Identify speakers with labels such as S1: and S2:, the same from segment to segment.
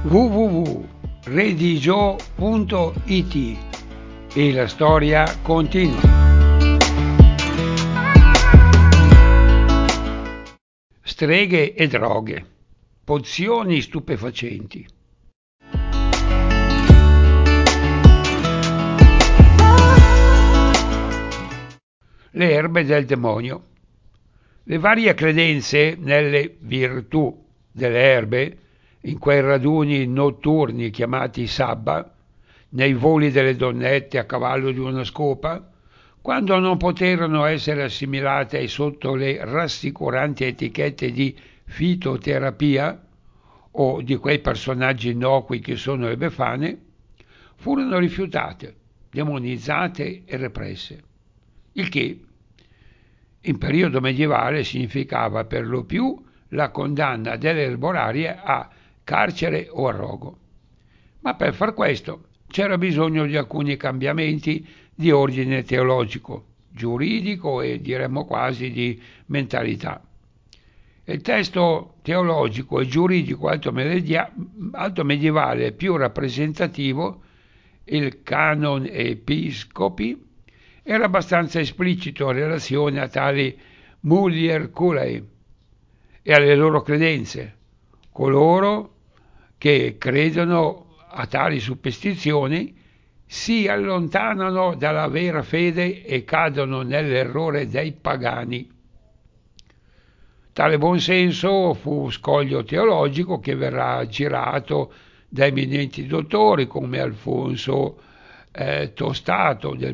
S1: www.redigio.it e la storia continua. Streghe e droghe, pozioni stupefacenti. Le erbe del demonio. Le varie credenze nelle virtù delle erbe, in quei raduni notturni chiamati sabba, nei voli delle donnette a cavallo di una scopa, quando non poterono essere assimilate sotto le rassicuranti etichette di fitoterapia o di quei personaggi innocui che sono le befane, furono rifiutate, demonizzate e represse. Il che in periodo medievale significava per lo più la condanna delle erbolarie a carcere o a rogo. Ma per far questo c'era bisogno di alcuni cambiamenti di ordine teologico, giuridico e diremmo quasi di mentalità. Il testo teologico e giuridico alto medievale più rappresentativo, il Canon Episcopi, era abbastanza esplicito in relazione a tali mulier culae e alle loro credenze. Coloro che credono a tali superstizioni si allontanano dalla vera fede e cadono nell'errore dei pagani. Tale buonsenso fu scoglio teologico che verrà girato da eminenti dottori come Alfonso Tostato del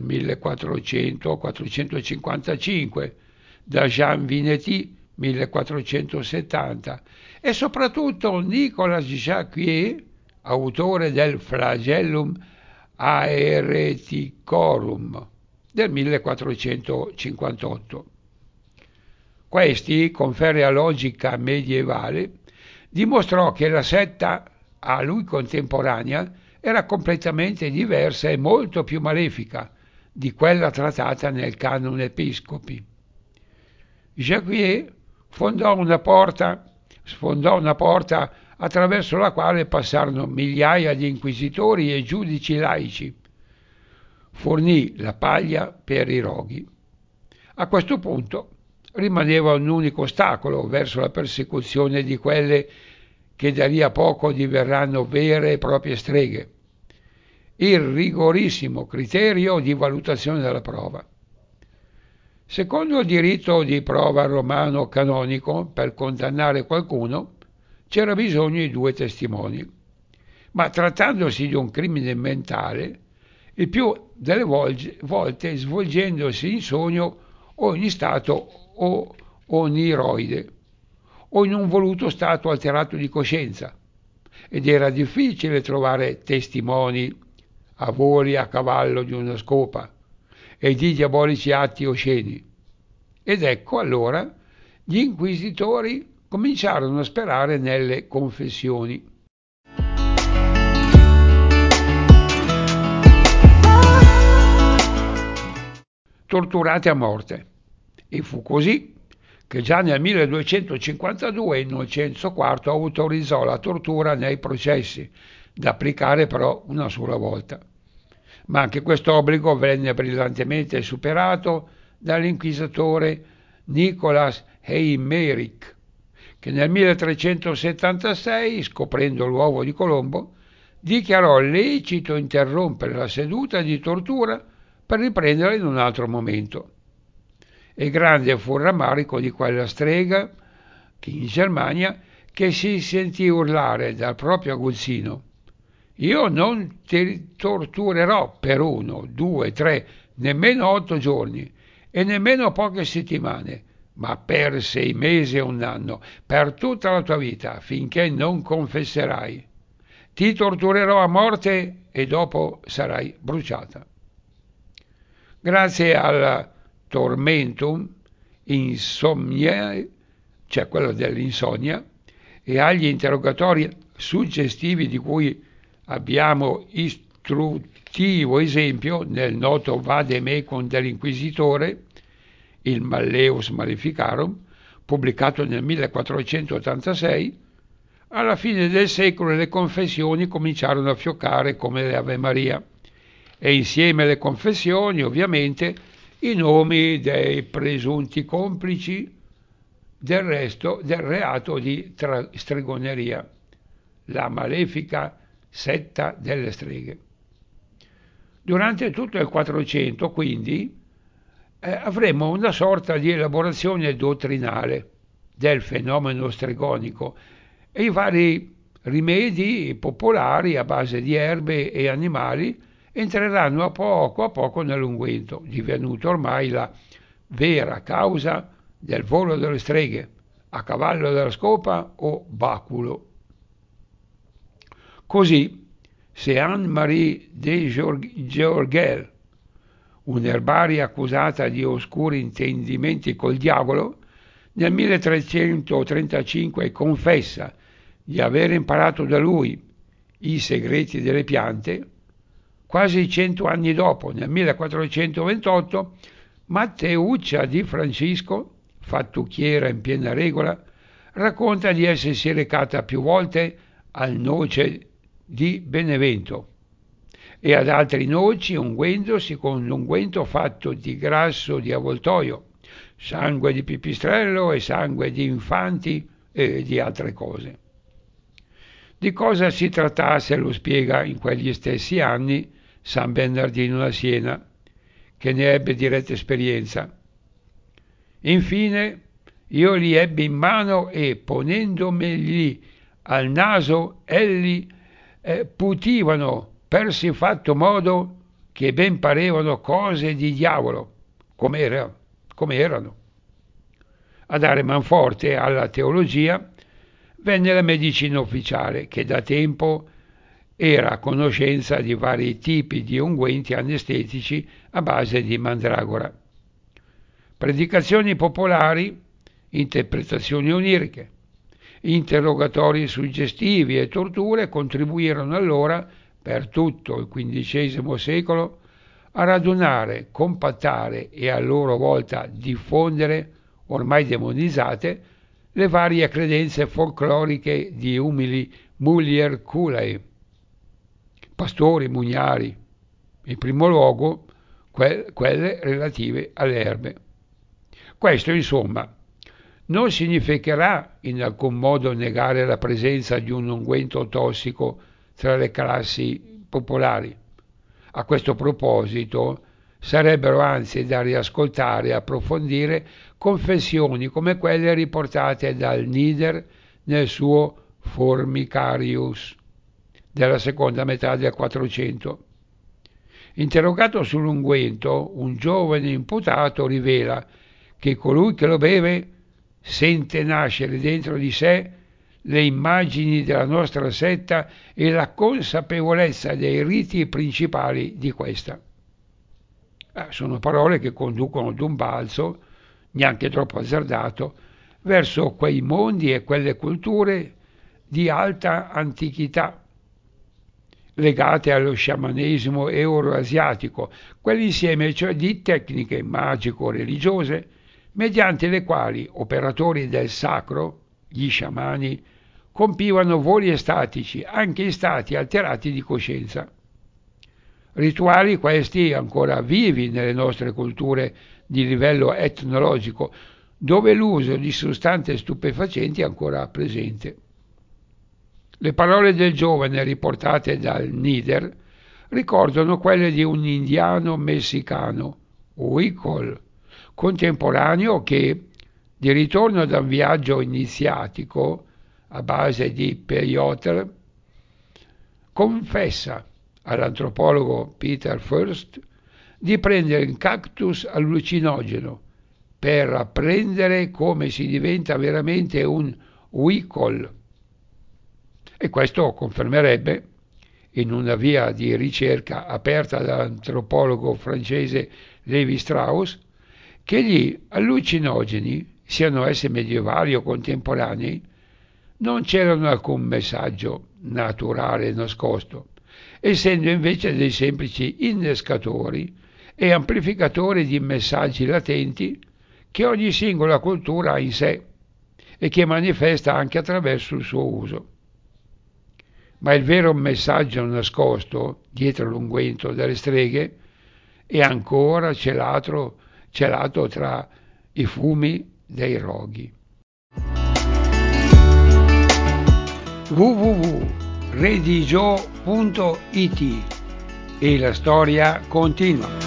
S1: 1400-455, da Jean Vineti 1470 e soprattutto Nicolas Jacquier, autore del Flagellum Aereticorum del 1458. Questi, con ferrea logica medievale, dimostrò che la setta a lui contemporanea era completamente diversa e molto più malefica di quella trattata nel Canon Episcopi. Jacquier sfondò una porta attraverso la quale passarono migliaia di inquisitori e giudici laici. Fornì la paglia per i roghi. A questo punto rimaneva un unico ostacolo verso la persecuzione di quelle che da lì a poco diverranno vere e proprie streghe: il rigorissimo criterio di valutazione della prova. Secondo il diritto di prova romano canonico, per condannare qualcuno c'era bisogno di 2 testimoni, ma trattandosi di un crimine mentale, il più delle volte svolgendosi in sogno o in stato oniroide o in un voluto stato alterato di coscienza, ed era difficile trovare testimoni a voli a cavallo di una scopa e di diabolici atti osceni. Ed ecco allora gli inquisitori cominciarono a sperare nelle confessioni. Torturate a morte. E fu così che già nel 1252 Innocenzo IV autorizzò la tortura nei processi, da applicare però una sola volta. Ma anche questo obbligo venne brillantemente superato dall'inquisitore Nicolas Eymerich, che nel 1376, scoprendo l'uovo di Colombo, dichiarò lecito interrompere la seduta di tortura per riprenderla in un altro momento. E grande fu il rammarico di quella strega in Germania che si sentì urlare dal proprio aguzzino: «Io non ti torturerò per 1, 2, 3, nemmeno 8 giorni e nemmeno poche settimane, ma per 6 mesi e 1 anno, per tutta la tua vita, finché non confesserai. Ti torturerò a morte e dopo sarai bruciata». Grazie al tormentum insomniae, cioè quello dell'insonnia, e agli interrogatori suggestivi di cui abbiamo istruttivo esempio nel noto vademecum dell'inquisitore, il Malleus Maleficarum, pubblicato nel 1486, Alla fine del secolo le confessioni cominciarono a fioccare come le Ave Maria e insieme alle confessioni, ovviamente, i nomi dei presunti complici del reato di stregoneria, la malefica setta delle streghe. Durante tutto il 400, quindi, avremo una sorta di elaborazione dottrinale del fenomeno stregonico e i vari rimedi popolari a base di erbe e animali entreranno a poco nell'unguento, divenuto ormai la vera causa del volo delle streghe, a cavallo della scopa o baculo. Così, se Anne-Marie de Georgel, un'erbaria accusata di oscuri intendimenti col diavolo, nel 1335 confessa di aver imparato da lui i segreti delle piante, quasi 100 anni dopo, nel 1428, Matteuccia di Francisco, fattucchiera in piena regola, racconta di essersi recata più volte al noce di Benevento e ad altri noci unguendosi con un unguento fatto di grasso di avvoltoio, sangue di pipistrello e sangue di infanti e di altre cose. Di cosa si trattasse lo spiega in quegli stessi anni San Bernardino da Siena, che ne ebbe diretta esperienza. Infine io li ebbi in mano e ponendomeli al naso elli putivano per sì fatto modo che ben parevano cose di diavolo, come erano. A dare manforte alla teologia venne la medicina ufficiale, che da tempo era a conoscenza di vari tipi di unguenti anestetici a base di mandragora. Predicazioni popolari, interpretazioni oniriche, interrogatori suggestivi e torture contribuirono allora, per tutto il XV secolo, a radunare, compattare e a loro volta diffondere, ormai demonizzate, le varie credenze folcloriche di umili mulier culei, pastori mugnari, in primo luogo quelle relative alle erbe. Questo, insomma, non significherà in alcun modo negare la presenza di un unguento tossico tra le classi popolari. A questo proposito sarebbero anzi da riascoltare e approfondire confessioni come quelle riportate dal Nider nel suo Formicarius della seconda metà del 400. Interrogato sull'unguento, un giovane imputato rivela che colui che lo beve sente nascere dentro di sé le immagini della nostra setta e la consapevolezza dei riti principali di questa. Sono parole che conducono ad un balzo, neanche troppo azzardato, verso quei mondi e quelle culture di alta antichità, legate allo sciamanesimo euroasiatico, quell'insieme cioè di tecniche magico-religiose mediante le quali operatori del sacro, gli sciamani, compivano voli estatici anche in stati alterati di coscienza. Rituali questi ancora vivi nelle nostre culture di livello etnologico, dove l'uso di sostanze stupefacenti è ancora presente. Le parole del giovane riportate dal Nider ricordano quelle di un indiano messicano, Huicol, contemporaneo che, di ritorno da un viaggio iniziatico a base di peyote, confessa all'antropologo Peter First di prendere un cactus allucinogeno per apprendere come si diventa veramente un Huicol. E questo confermerebbe, in una via di ricerca aperta dall'antropologo francese Levi Strauss, che gli allucinogeni, siano essi medievali o contemporanei, non c'erano alcun messaggio naturale nascosto, essendo invece dei semplici innescatori e amplificatori di messaggi latenti che ogni singola cultura ha in sé e che manifesta anche attraverso il suo uso. Ma il vero messaggio nascosto dietro l'unguento delle streghe è ancora celato tra i fumi dei roghi. www.redigio.it e la storia continua.